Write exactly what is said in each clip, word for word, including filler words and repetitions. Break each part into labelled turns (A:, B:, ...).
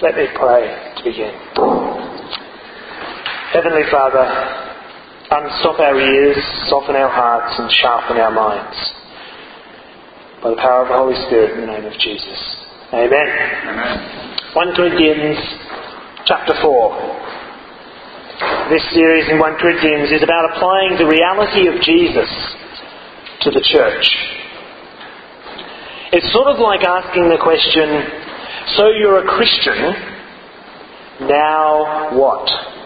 A: Let me pray to begin. Heavenly Father, unstop our ears, soften our hearts and sharpen our minds. By the power of the Holy Spirit, in the name of Jesus. Amen.
B: Amen.
A: First Corinthians chapter four. This series in First Corinthians is about applying the reality of Jesus to the church. It's sort of like asking the question, so you're a Christian, now what?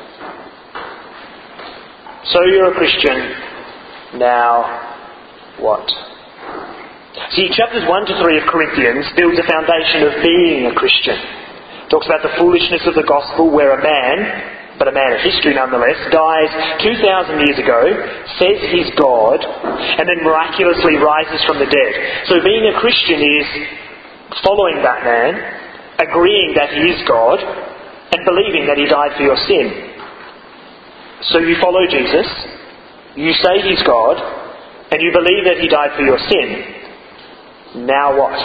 A: So you're a Christian, now what? See, chapters one to three of Corinthians builds a foundation of being a Christian. It talks about the foolishness of the gospel where a man, but a man of history nonetheless, dies two thousand years ago, says he's God, and then miraculously rises from the dead. So being a Christian is following that man, agreeing that he is God, and believing that he died for your sin. So you follow Jesus, you say he's God, and you believe that he died for your sin. Now what?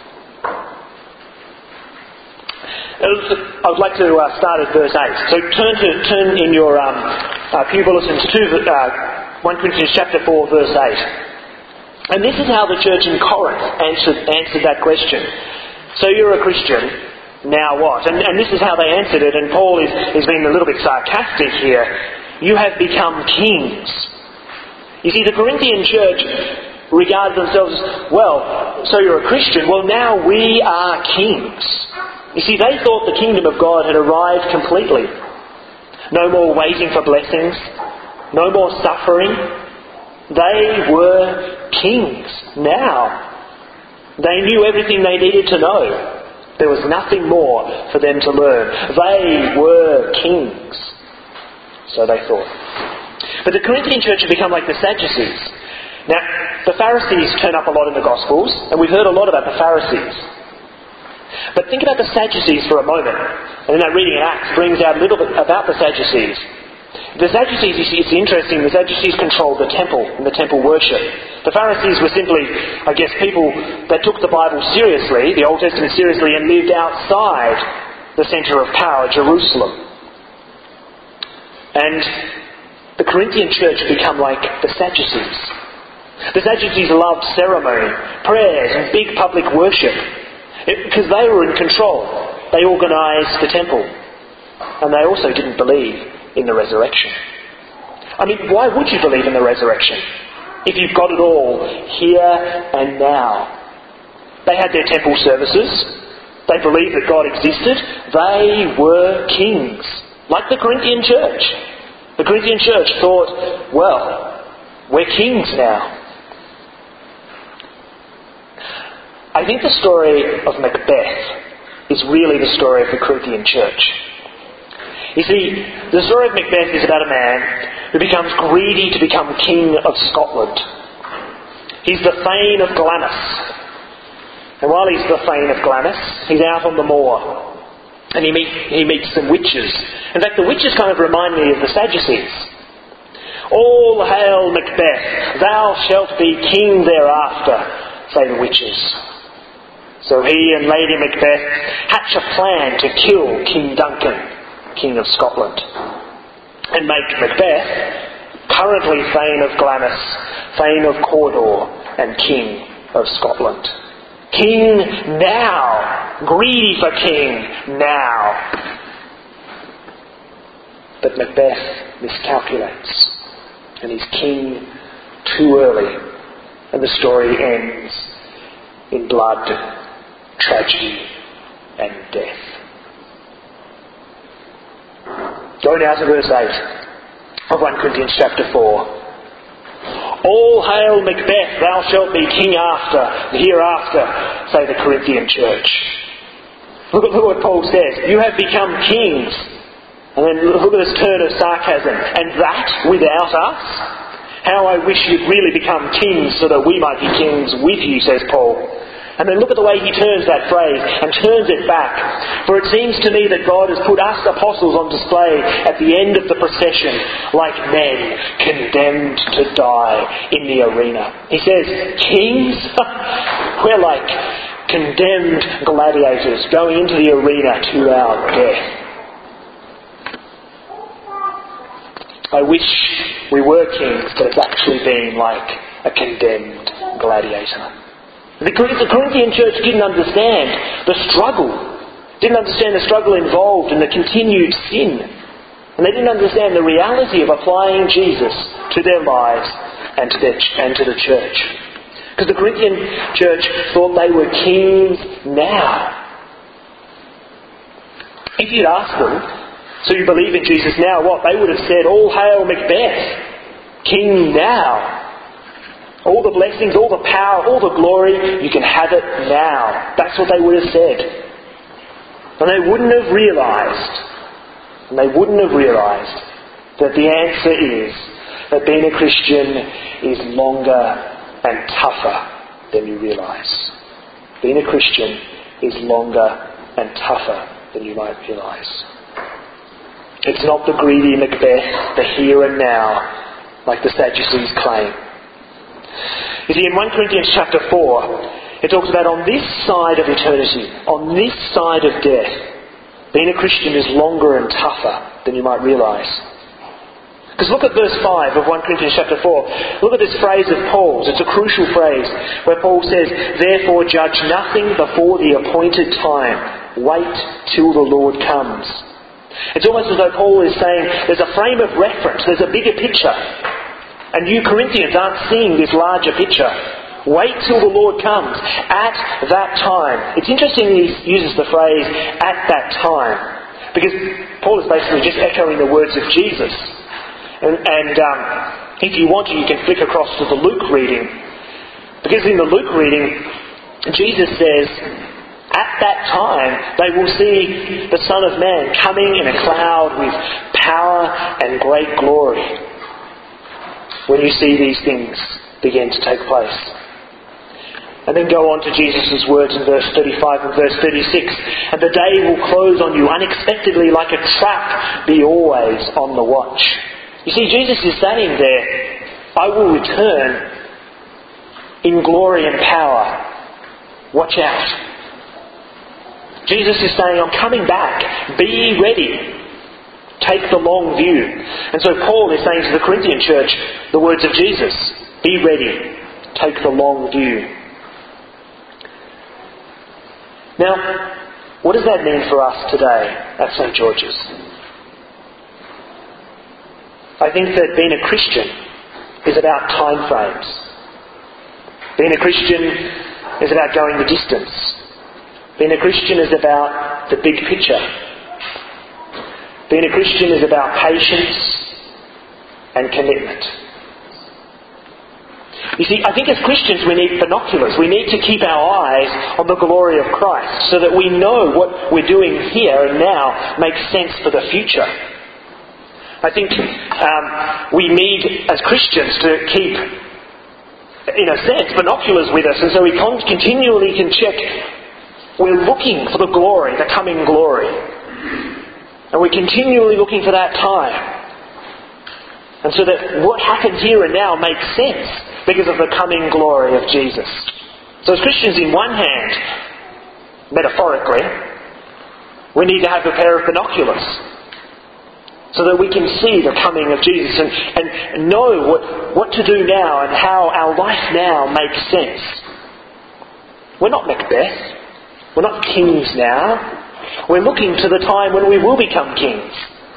A: I would like to uh, start at verse eight. So turn to turn in your um, uh, pew bulletins to uh, First Corinthians chapter four, verse eight. And this is how the church in Corinth answered, answered that question. So you're a Christian, now what? And, and this is how they answered it, and Paul is, is being a little bit sarcastic here. You have become kings. You see, the Corinthian church regards themselves, well, so you're a Christian, well now we are kings. You see, they thought the kingdom of God had arrived completely. No more waiting for blessings, no more suffering. They were kings now. They knew everything they needed to know. There was nothing more for them to learn. They were kings. So they thought. But the Corinthian church had become like the Sadducees. Now, the Pharisees turn up a lot in the Gospels, and we've heard a lot about the Pharisees. But think about the Sadducees for a moment. And then that reading in Acts brings out a little bit about the Sadducees. The Sadducees, you see, it's interesting, the Sadducees controlled the temple and the temple worship. The Pharisees were simply, I guess, people that took the Bible seriously, the Old Testament seriously, and lived outside the centre of power, Jerusalem. And the Corinthian church had become like the Sadducees. The Sadducees loved ceremony, prayers and big public worship because they were in control. They organised the temple. And they also didn't believe in the resurrection. I mean, why would you believe in the resurrection if you've got it all here and now? They had their temple services. They believed that God existed. They were kings, like the Corinthian church. The Corinthian church thought, well, we're kings now. I think the story of Macbeth is really the story of the Corinthian church. You see, the story of Macbeth is about a man who becomes greedy to become king of Scotland. He's the Thane of Glamis. And while he's the Thane of Glamis, he's out on the moor. And he, meet, he meets some witches. In fact, the witches kind of remind me of the Sadducees. All hail Macbeth, thou shalt be king thereafter, say the witches. So he and Lady Macbeth hatch a plan to kill King Duncan, King of Scotland, and make Macbeth, currently Thane of Glamis, Thane of Cawdor, and King of Scotland. King now! Greedy for king now! But Macbeth miscalculates, and he's king too early, and the story ends in blood, tragedy, and death. Go now to verse eight of First Corinthians chapter four. All hail Macbeth, thou shalt be king after, hereafter, say the Corinthian church. Look at what Paul says. You have become kings. And then look at this turn of sarcasm. And that without us? How I wish you'd really become kings so that we might be kings with you, says Paul. And then look at the way he turns that phrase and turns it back. For it seems to me that God has put us apostles on display at the end of the procession like men condemned to die in the arena. He says, kings? We're like condemned gladiators going into the arena to our death. I wish we were kings, but it's actually been like a condemned gladiator. The Corinthian church didn't understand the struggle, didn't understand the struggle involved in the continued sin. And they didn't understand the reality of applying Jesus to their lives and to, their, and to the church. Because the Corinthian church thought they were kings now. If you'd asked them, so you believe in Jesus now, what? They would have said, all hail Macbeth, king now. All the blessings, all the power, all the glory, you can have it now. That's what they would have said. And they wouldn't have realised, and they wouldn't have realised that the answer is that being a Christian is longer and tougher than you realise. Being a Christian is longer and tougher than you might realise. It's not the greedy Macbeth, the here and now, like the Sadducees claim. You see, in First Corinthians chapter four, it talks about on this side of eternity, on this side of death, being a Christian is longer and tougher than you might realise. Because look at verse five of First Corinthians chapter four. Look at this phrase of Paul's. It's a crucial phrase where Paul says, therefore judge nothing before the appointed time. Wait till the Lord comes. It's almost as though Paul is saying there's a frame of reference, there's a bigger picture. And you Corinthians aren't seeing this larger picture. Wait till the Lord comes. At that time. It's interesting he uses the phrase, at that time. Because Paul is basically just echoing the words of Jesus. And, and um, if you want to, you can flick across to the Luke reading. Because in the Luke reading, Jesus says, at that time they will see the Son of Man coming in a cloud with power and great glory. When you see these things begin to take place. And then go on to Jesus' words in verse thirty-five and verse thirty-six. And the day will close on you unexpectedly like a trap. Be always on the watch. You see, Jesus is saying there, I will return in glory and power. Watch out. Jesus is saying, I'm coming back. Be ready. Take the long view. And so Paul is saying to the Corinthian church the words of Jesus. Be ready. Take the long view. Now, what does that mean for us today at Saint George's? I think that being a Christian is about time frames. Being a Christian is about going the distance. Being a Christian is about the big picture. Being a Christian is about patience and commitment. You see, I think as Christians we need binoculars. We need to keep our eyes on the glory of Christ so that we know what we're doing here and now makes sense for the future. I think um, we need, as Christians, to keep, in a sense, binoculars with us, and so we con- continually can check. We're looking for the glory, the coming glory. And we're continually looking for that time. And so that what happens here and now makes sense because of the coming glory of Jesus. So as Christians, in one hand, metaphorically, we need to have a pair of binoculars so that we can see the coming of Jesus and, and know what, what to do now and how our life now makes sense. We're not Macbeth. We're not kings now. We're looking to the time when we will become kings.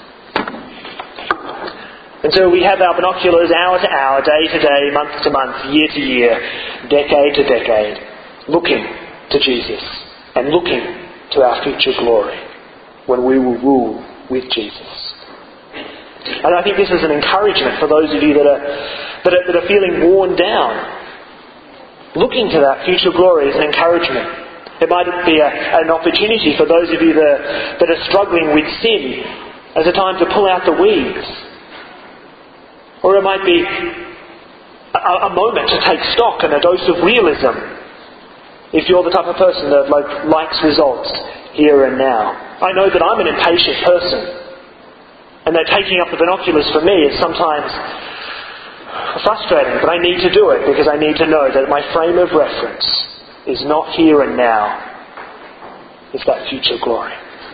A: And so we have our binoculars hour to hour, day to day, month to month, year to year, decade to decade, looking to Jesus and looking to our future glory when we will rule with Jesus. And I think this is an encouragement for those of you that are, that are, that are feeling worn down. Looking to that future glory is an encouragement. It might be a, an opportunity for those of you that are, that are struggling with sin as a time to pull out the weeds. Or it might be a, a moment to take stock and a dose of realism if you're the type of person that like, likes results here and now. I know that I'm an impatient person. And that taking up the binoculars for me is sometimes frustrating, but I need to do it because I need to know that my frame of reference is not here and now. It's that future glory.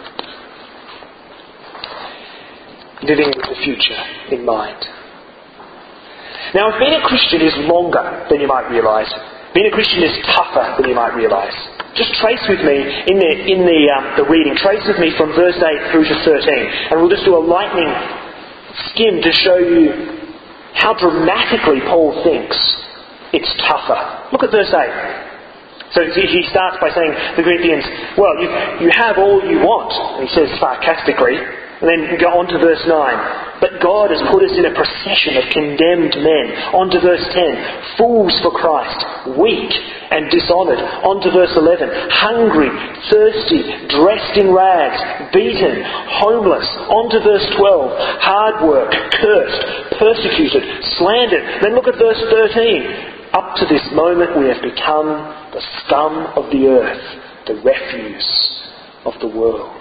A: Living with the future in mind. Now, if being a Christian is longer than you might realise, being a Christian is tougher than you might realise, just trace with me in the in the um, the reading. Trace with me from verse eight through to thirteen, and we'll just do a lightning skim to show you how dramatically Paul thinks it's tougher. Look at verse eight. So he starts by saying to the Corinthians, well, you, you have all you want, he says sarcastically, and then you go on to verse nine. But God has put us in a procession of condemned men. On to verse ten. Fools for Christ, weak and dishonoured. On to verse eleven. Hungry, thirsty, dressed in rags, beaten, homeless. On to verse twelve. Hard work, cursed, persecuted, slandered. Then look at verse thirteen. Up to this moment we have become the scum of the earth, the refuse of the world.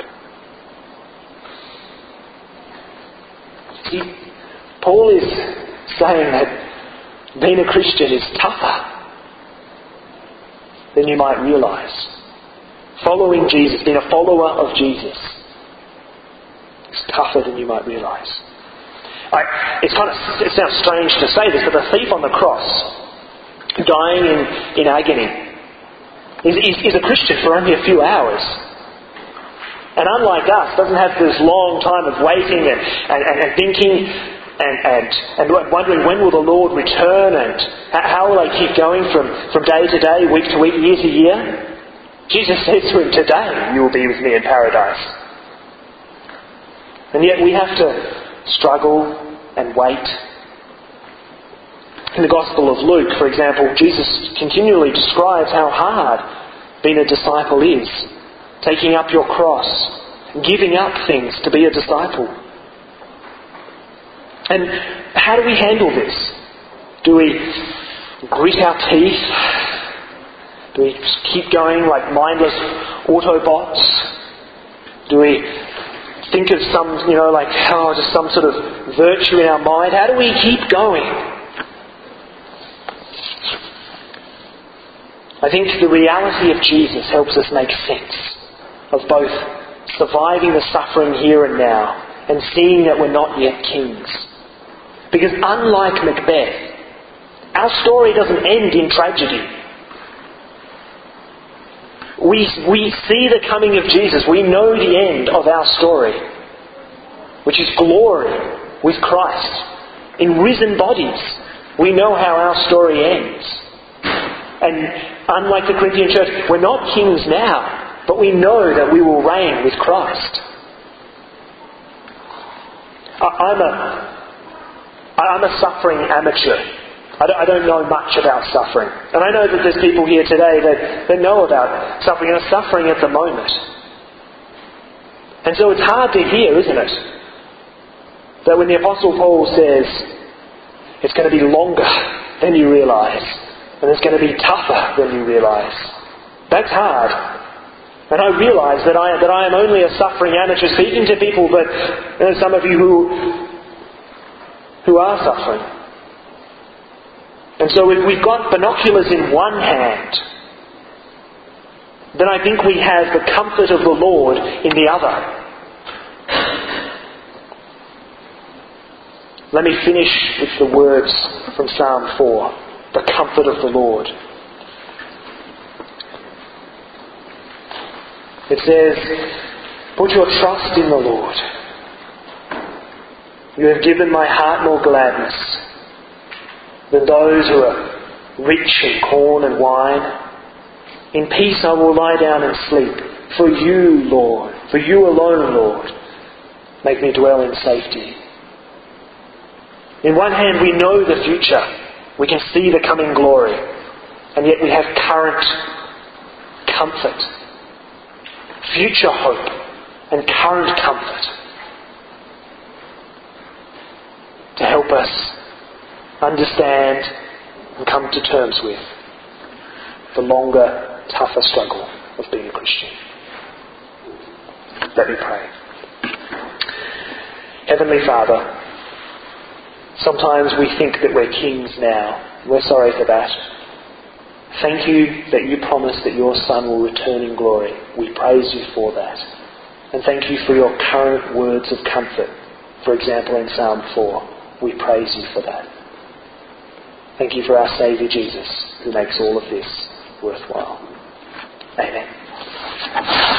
A: See, Paul is saying that being a Christian is tougher than you might realise. Following Jesus, being a follower of Jesus, is tougher than you might realise. I, it's kind of, it sounds strange to say this, but the thief on the cross, dying in, in agony, is, is, is a Christian for only a few hours. And unlike us, doesn't have this long time of waiting and, and, and, and thinking and, and, and wondering when will the Lord return and how will I keep going from, from day to day, week to week, year to year. Jesus says to him, today you will be with me in paradise. And yet we have to struggle and wait. In the Gospel of Luke, for example, Jesus continually describes how hard being a disciple is. Taking up your cross, giving up things to be a disciple. And how do we handle this? Do we grit our teeth? Do we keep going like mindless Autobots? Do we think of some, you know, like, oh, just some sort of virtue in our mind? How do we keep going? I think the reality of Jesus helps us make sense of both surviving the suffering here and now and seeing that we're not yet kings. Because unlike Macbeth, our story doesn't end in tragedy. We, we see the coming of Jesus. We know the end of our story, which is glory with Christ in risen bodies. We know how our story ends. And unlike the Corinthian church, we're not kings now, but we know that we will reign with Christ. I'm a, I'm a suffering amateur. I don't know much about suffering. And I know that there's people here today that, that know about suffering and are suffering at the moment. And so it's hard to hear, isn't it? That when the Apostle Paul says it's going to be longer than you realise, and it's going to be tougher than you realise. That's hard. And I realise that I, that I am only a suffering amateur speaking to people, but you know, some of you who, who are suffering. And so if we've got binoculars in one hand, then I think we have the comfort of the Lord in the other. Let me finish with the words from Psalm four, the comfort of the Lord. It says, put your trust in the Lord. You have given my heart more gladness than those who are rich in corn and wine. In peace I will lie down and sleep. For you, Lord, for you alone, Lord, make me dwell in safety. In one hand we know the future. We can see the coming glory. And yet we have current comfort. Future hope and current comfort to help us understand and come to terms with the longer, tougher struggle of being a Christian. Let me pray. Heavenly Father, sometimes we think that we're kings now. We're sorry for that. Thank you that you promise that your Son will return in glory. We praise you for that. And thank you for your current words of comfort. For example, in Psalm four, we praise you for that. Thank you for our Saviour Jesus, who makes all of this worthwhile. Amen.